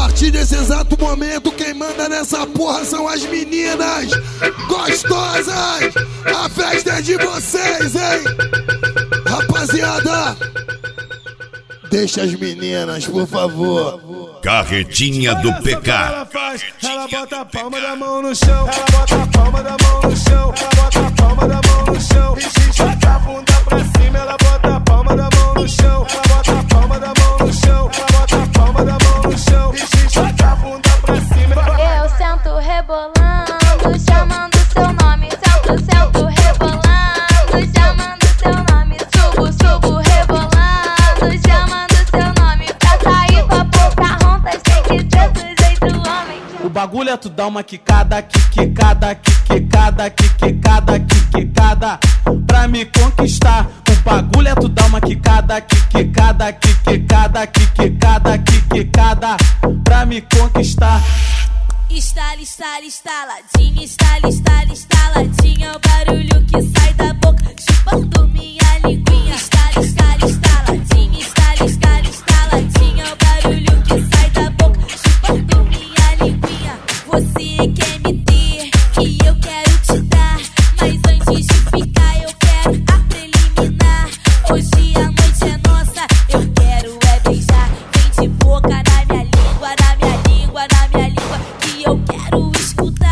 partir desse exato momento, quem manda nessa porra são as meninas gostosas. A festa é de vocês, hein? Rapaziada, deixa as meninas, por favor. Carretinha do PK. Ela bota a palma da mão no chão, ela bota a palma da mão no chão, ela bota a palma da mão no chão, e joga a bunda pra cima, ela bota a palma da mão no chão, ela bota a palma da mão no chão, ela bota a palma da mão no chão, e joga a bunda pra cima. Eu sento rebolando, chamando seu nome, sento rebolando, chamando seu nome, subo rebolando, chamando seu nome, pra sair pra Pocahontas tem que ter do jeito homem. O bagulho é tu dar uma quicada, quicada, quicada, quicada, quicada, pra me conquistar. O bagulho é tu dar uma quicada, quicada, quicada, quicada, quicada, pra me conquistar. Estala, estala, estaladinha, estala, estala, estaladinha, o barulho que sai da boca, chupando minha linguinha. Estala, estala, estaladinha, estala, estala, estaladinha, o barulho que sai da boca, chupando minha linguinha. Você quer me ter, que eu quero te dar, mas antes de ficar eu quero a preliminar. Hoje a noite é nossa, eu quero é beijar, vem de boca na minha língua, na minha língua, na minha língua, que eu quero escutar.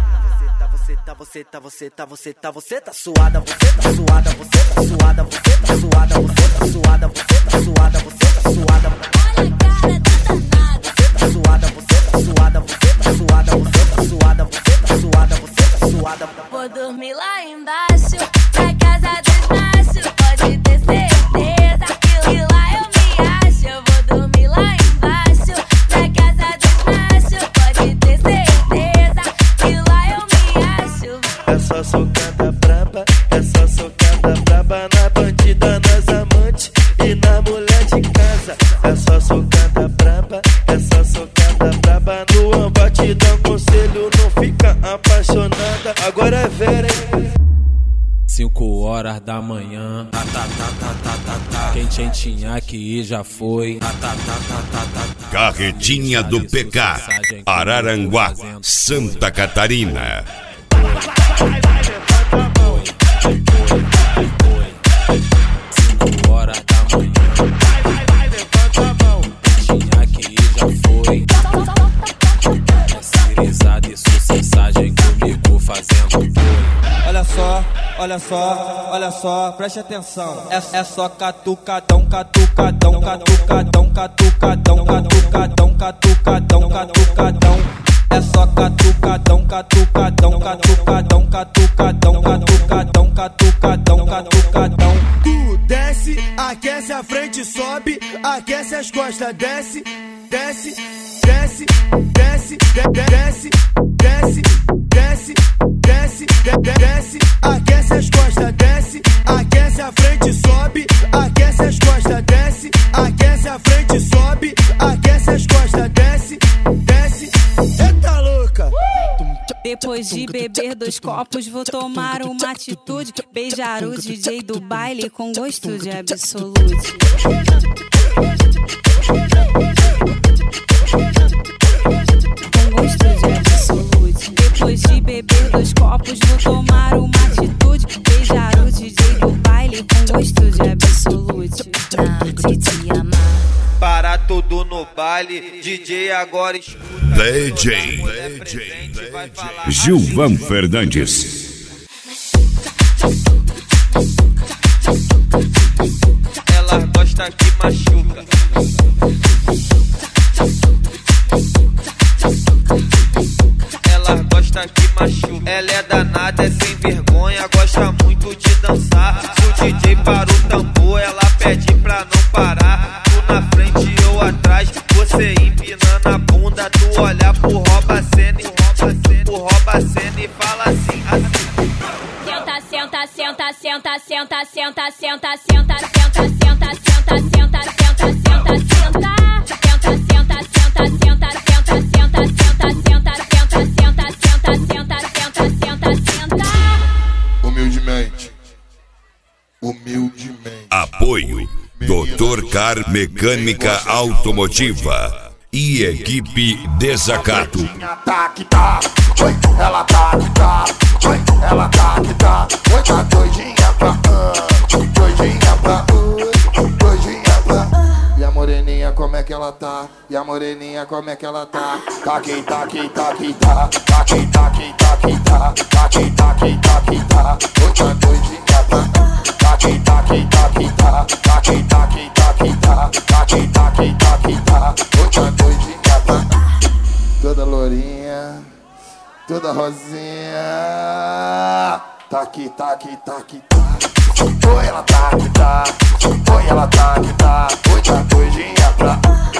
Você tá suada, você tá suada, você tá suada, você tá suada, você tá suada, você tá suada, você tá suada. Olha a cara da danada. Você tá suada, você tá suada, você tá suada, você tá suada, você tá suada, você tá suada. Vou dormir lá embaixo, na casa dos machos, pode ter certeza que lá eu me acho. Eu vou dormir lá embaixo, na casa dos machos, pode ter certeza que lá eu me acho. É só socada braba, é só socada braba na bandida, nas amantes e na mulher de casa. É só socada braba, é só socada braba no batidão, conselho, não fica apaixonada. Agora é vera, hein? 5 horas da manhã, quem tinha que ir já foi. Carretinha do PK. Araranguá, Santa Catarina. 5 horas da manhã, quem tinha que ir já foi. É cirizada e sucessagem comigo fazendo boi. Olha só, preste atenção. É só catucadão, catucadão, catucadão, catucadão, catucadão, catucadão, catucadão. É só catucadão, catucadão, catucadão, catucadão, catucadão, catucadão, catucadão. Tu desce, aquece a frente, sobe, aquece as costas, desce, desce, desce, desce, desce, desce, desce, desce, desce, aquece as costas, desce, aquece a frente, sobe, aquece as costas, desce, aquece a frente, sobe, aquece as costas, desce, desce. Eita louca! Depois de beber 2 copos, vou tomar uma atitude, beijar o DJ do baile com gosto de absolute. Com gosto de absolute. Depois de beber 2 copos, vou tomar uma atitude, beijar o DJ do baile com gosto de absolute. Na arte de amar. Para tudo no baile, DJ agora escuta. DJ Gilvan Fernandes. Ela gosta que machuca. Ela gosta que machuca. Ela é danada, é sem vergonha, gosta muito de dançar. Se o DJ para o tambor, ela pede pra não parar. Tu na frente, eu atrás, você empinando a bunda. Tu olha pro rouba-cena e fala assim, assim. Senta, senta, senta, senta, senta, senta, senta, senta, senta, senta, senta, senta, senta, senta. Apoio Doutor Car Mecânica Automotiva. e equipe Desacato. Tá que tá, oi, ela tá que tá, oi, ela tá que tá, oi, tá doidinha pra doidinha pra doidinha pra. E a moreninha como é que ela tá? E a moreninha como é que ela tá? Tá que tá que tá que tá, tá que tá que tá que tá, tá que tá que tá que tá, oi, tá doidinha pra. Tá que tá que tá que tá, tá que tá que tá que tá, tá que tá que tá que tá, oi, tá doidinha pra. Toda lourinha, toda rosinha. Tá aqui, tá aqui, tá aqui, tá. Oi, ela tá aqui, tá. Oi, ela tá aqui, tá. Oi, tá doidinha pra.